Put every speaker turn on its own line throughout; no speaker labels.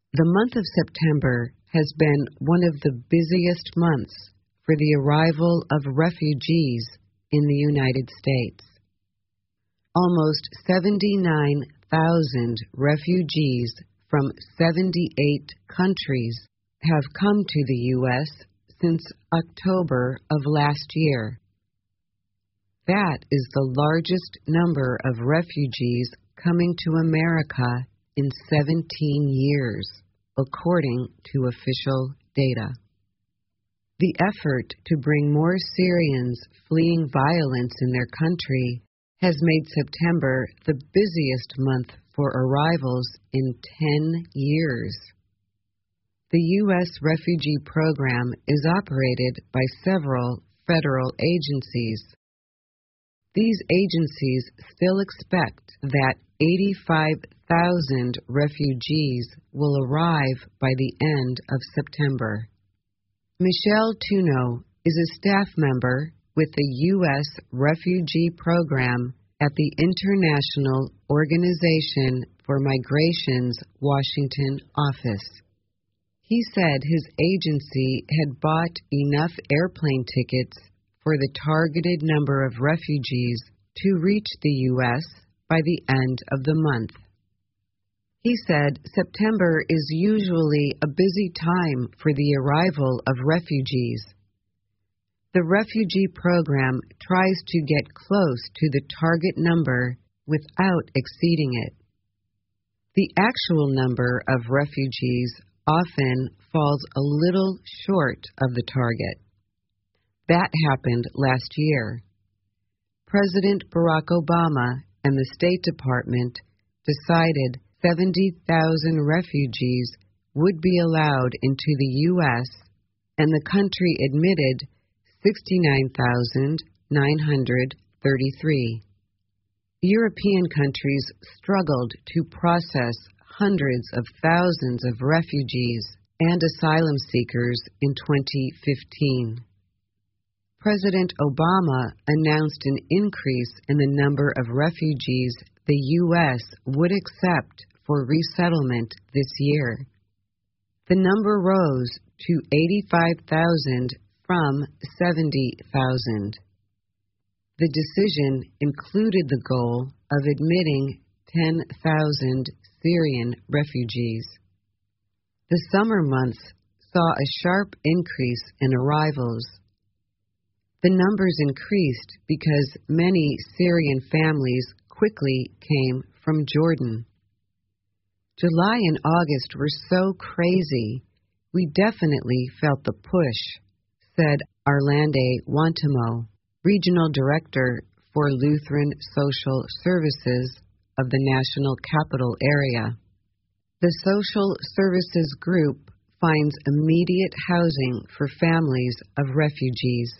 The month of September has been one of the busiest months for the arrival of refugees in the United States. Almost 79,000 refugees from 78 countries have come to the U.S. since October of last year. That is the largest number of refugees coming to America in 17 years, according to official data. The effort to bring more Syrians fleeing violence in their country has made September the busiest month for arrivals in 10 years. The U.S. refugee program is operated by several federal agencies. These agencies still expect that 85,000 refugees will arrive by the end of September. Michelle Tuno is a staff member with the U.S. Refugee Program at the International Organization for Migration's Washington office. He said his agency had bought enough airplane tickets for the targeted number of refugees to reach the U.S. by the end of the month. He said September is usually a busy time for the arrival of refugees. The refugee program tries to get close to the target number without exceeding it. The actual number of refugees often falls a little short of the target. That happened last year. President Barack Obama and the State Department decided 70,000 refugees would be allowed into the U.S., and the country admitted 69,933. European countries struggled to process hundreds of thousands of refugees and asylum seekers in 2015. President Obama announced an increase in the number of refugees the U.S. would accept for resettlement this year. The number rose to 85,000 from 70,000. The decision included the goal of admitting 10,000 Syrian refugees. The summer months saw a sharp increase in arrivals. The numbers increased because many Syrian families quickly came from Jordan. July and August were so crazy, we definitely felt the push, said Arlande Wantamo, Regional Director for Lutheran Social Services of the National Capital Area. The Social Services Group finds immediate housing for families of refugees.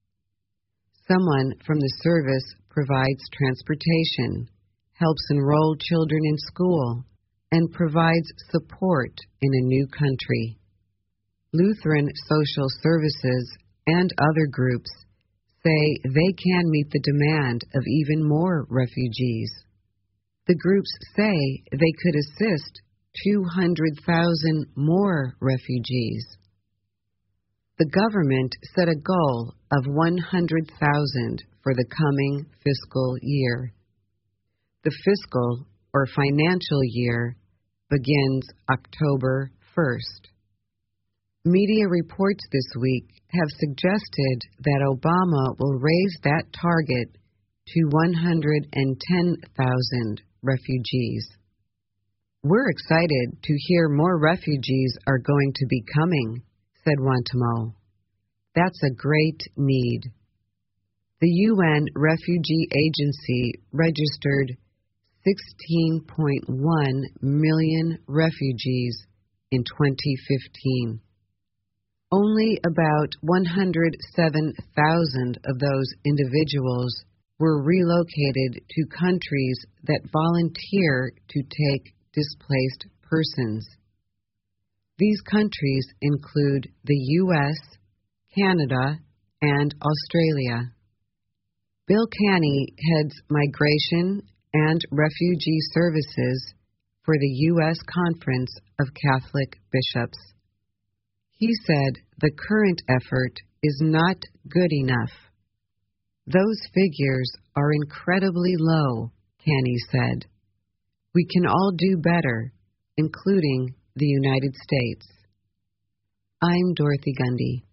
Someone from the service provides transportation, helps enroll children in school, and provides support in a new country. Lutheran Social Services and other groups say they can meet the demand of even more refugees. The groups say they could assist 200,000 more refugees. The government set a goal of 100,000 for the coming fiscal year. The fiscal or financial year begins October 1st. Media reports this week have suggested that Obama will raise that target to 110,000 refugees. We're excited to hear more refugees are going to be coming, said Wantamo. That's a great need. The UN Refugee Agency registered 16.1 million refugees in 2015. Only about 107,000 of those individuals were relocated to countries that volunteer to take displaced persons. These countries include the U.S., Canada, and Australia. Bill Canny heads Migration and Refugee Services for the U.S. Conference of Catholic Bishops. He said the current effort is not good enough. Those figures are incredibly low, Canny said. We can all do better, including the United States. I'm Dorothy Gundy.